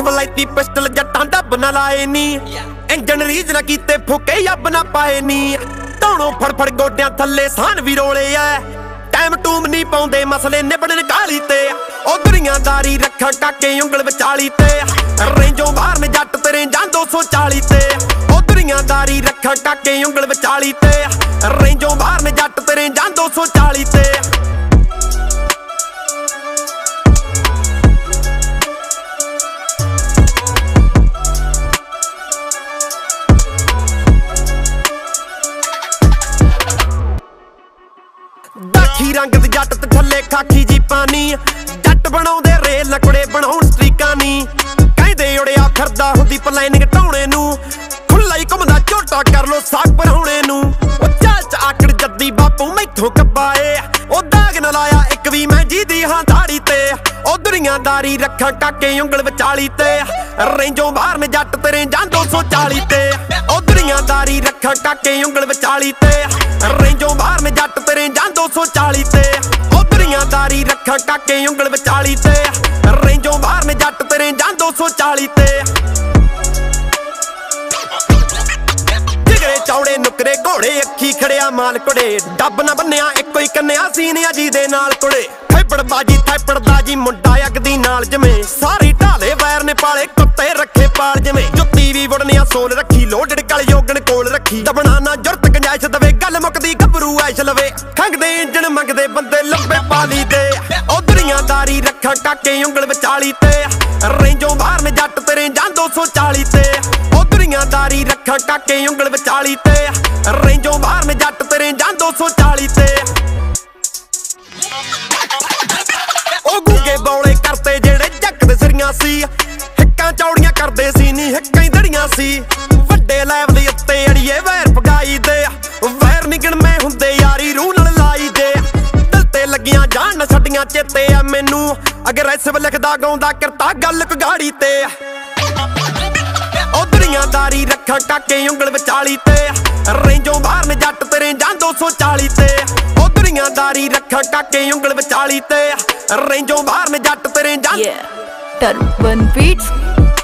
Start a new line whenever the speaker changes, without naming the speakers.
ਬਲੈਤੀ pistol ਜੱਟਾਂ ਡੱਬ ਨਾ ਲਾਏ ਨੀ ਇੰਜਣ ਰੀਜ ਨਾ ਕੀਤੇ ਫੁਕੇ ਅੱਬ ਨਾ ਪਾਏ ਨੀ ਧੌਣੋਂ ਫੜ ਗੋਡਿਆਂ ਥੱਲੇ ਸਾਨ ਵੀ ਰੋਲੇ ਐ ਟਾਈਮ ਟੂਮ ਨਹੀਂ ਪਾਉਂਦੇ ਮਸਲੇ ਨਿਬੜਨ ਕਾਲੀ ਤੇ ਉਹ ਦੁਨੀਆਦਾਰੀ ਰੱਖਾਂ ਕਾਕੇ ਉਂਗਲ ਵਿਚਾਲੀ ਤੇ ਰੇਂਜੋਂ ਬਾਹਰ ਨੇ ਜੱਟ ਤੇਰੇ ਜਾਂ 240 ਤੇ ਉਹ ਦੁਨੀਆਦਾਰੀ ਰੱਖਾਂ ਕਾਕੇ ਉਂਗਲ ਵਿਚਾਲੀ ਤੇ ਰੇਂਜੋਂ ਬਾਹਰ ਨੇ ਜੱਟ ਤੇਰੇ ਜਾਂ 240 ਤੇ ਦਾਖੀ ਰੰਗ ਦੇ ਜੱਟ ਤੇ ਥੱਲੇ ਖਾਕੀ ਜੀ ਪਾਨੀ ਜੱਟ ਬਣਾਉਂਦੇ ਰੇਲ ਨਕੜੇ ਬਣਾਉਣ ਸਟ੍ਰੀਕਾਂ ਨੀ ਕਹਿੰਦੇ ਉੜਿਆ ਫਿਰਦਾ ਹੁੰਦੀ ਪਲਾਨਿੰਗ ਢਾਉਣੇ ਨੂੰ ਖੁੱਲਾ ਹੀ ਘੁੰਮਦਾ ਝੋਟਾ ਕਰ ਲੋ ਸਾਗ ਭਰਾਉਣੇ ਨੂੰ ਉਹ ਚਾਲ ਚ ਆਕੜ ਜੱਦੀ ਬਾਪੂ ਮੈਥੋਂ ਕੱਬਾਏ ਉਹ ਦਾਗ ਨਾ ਲਾਇਆ ਇੱਕ ਵੀ ਮੈਂ ਜੀਦੀ ਹਾਂ ਦਾੜੀ ਤੇ ਉਹ ਦੁਨੀਆਦਾਰੀ ਰੱਖਾਂ ਕਾਕੇ ਉਂਗਲ ਵਿਚਾਲੀ ਤੇ ਰੇਂਜੋਂ ਬਾਹਰ ਨੇ ਜੱਟ ਤੇਰੇ ਜਾਂ 240 ਤੇ ਉਹ ਦੁਨੀਆਦਾਰੀ ਰੱਖਾਂ ਕਾਕੇ ਉਂਗਲ ਵਿਚਾਲੀ ਤੇ ਰੇਂਜੋਂ ਬਾਹਰ ਨੇ ਜੱਟ ਤੇਰੇ ਜਾਂ 240 ਤੇ ਉਹ ਦੁਨੀਆਦਾਰੀ ਰੱਖਾਂ ਕਾਕੇ ਉਂਗਲ ਵਿਚਾਲੀ ਤੇ ਰੇਂਜੋਂ ਬਾਹਰ ਨੇ ਜੱਟ ਤੇਰੇ ਜਾਂ 240 ਤੇ ਜਿਗਰੇ ਚੌੜੇ ਨੁਕਰੇ ਘੋੜੇ ਅੱਖੀ ਖੜਿਆ ਮਾਲ ਕੁੜੇ ਡੱਬ ਨਾ ਬੰਨਿਆ ਇੱਕੋ ਹੀ ਕੰਨਿਆ ਸੀਨਿਆ ਜੀ ਦੇ ਨਾਲ ਕੁੜੇ ਥੈਪੜਬਾਜੀ ਥੈਪੜਦਾ ਜੀ ਮੁੰਡਾ ਅਗਦੀ ਨਾਲ ਜਮੇ ਸਾਰੀ ਢਾਲੇ ਵੈਰ ਨੇ ਪਾਲੇ ਕੁੱਤੇ ਰੱਖੇ ਪਾਲ ਜਿਵੇਂ ਜੁੱਤੀ ਵੀ ਵੜਨੀਆਂ ਸੋਲ ਰੱਖੀ ਲੋਡਡ ਕਲ ਯੋਗਣ ਕੋਲ ਰੱਖੀ ਦਬਣਾ ਨਾ ਜੁਰਤ ਗੰਜਾਇਸ਼ ਦਵੇ ਗੱਲ ਮੁੱਕਦੀ ਗੱਭਰੂ ਐਸ਼ ਲਵੇ ਖੰਗਦੇ ਇੰਜਣ ਮੰਗਦੇ ਬੰਦੇ ਲੰਬੇ ਪਾਲੀ ਦੇ ਉਹ ਦੁਨੀਆਦਾਰੀ ਰੱਖਾਂ ਕਾਕੇ ਉਂਗਲ ਵਿਚਾਲੀ ਤੇ ਰੇਂਜੋਂ ਬਾਹਰ ਨੇ ਜੱਟ ਤੇਰੇ ਜਾਂ 240 ਤੇ ਉਹ ਦੁਨੀਆਦਾਰੀ ਰੱਖਾਂ ਕਾਕੇ ਉਂਗਲ ਵਿਚਾਲੀ ਤੇ ਰੇਂਜੋਂ ਬਾਹਰ ਨੇ ਜੱਟ ਤੇਰੇ ਜਾਂ 240 ਤੇ ਉਹ ਗੂਗੇ ਬੌਲੇ ਕਰਤੇ ਜਿਹੜੇ ਜੱਕ ਦੇ ਸਿਰੀਆਂ ਸੀ ਹਿੱਕਾਂ ਚੌੜੀਆਂ ਕਰਦੇ ਸੀ ਨੀ ਹਿੱਕਾਂ ਹੀ ਦੜੀਆਂ ਸੀ ਵੱਡੇ ਲੈਵਲ ਦੇ ਉੱਤੇ ਅੜੀਏ ਵੈਰ ਪਗਾਈ ਦੇ ਵੈਰ ਨਿਗਣ ਮੈਂ ਹੁੰਦੇ ਯਾਰੀ ਰੂਹ ਨਾਲ ਲਾਈ ਦੇ ਦਿਲ ਤੇ ਲੱਗੀਆਂ ਜਾਣ ਨਾ ਛੱਡੀਆਂ ਚੇਤੇ ਆ ਮੈਨੂੰ ਅਗਰੈਸਿਵ ਲਿਖਦਾ ਗਾਉਂਦਾ ਕਰਤਾ ਗੱਲ ਕਗਾੜੀ ਤੇ ਉਹ ਦੁਨੀਆਦਾਰੀ ਰੱਖਾਂ ਕਾਕੇ ਉਂਗਲ ਵਿਚਾਲੀ ਤੇ ਰੇਂਜੋਂ ਬਾਹਰ ਨੇ ਜੱਟ ਤੇਰੇ ਜਾਂ 240 ਤੇ ਉਹ ਦੁਨੀਆਦਾਰੀ ਰੱਖਾਂ ਕਾਕੇ ਉਂਗਲ ਵਿਚਾਲੀ ਤੇ ਰੇਂਜੋਂ ਬਾਹਰ ਨੇ ਜੱਟ ਤੇਰੇ ਜਾਂ
Turban Beats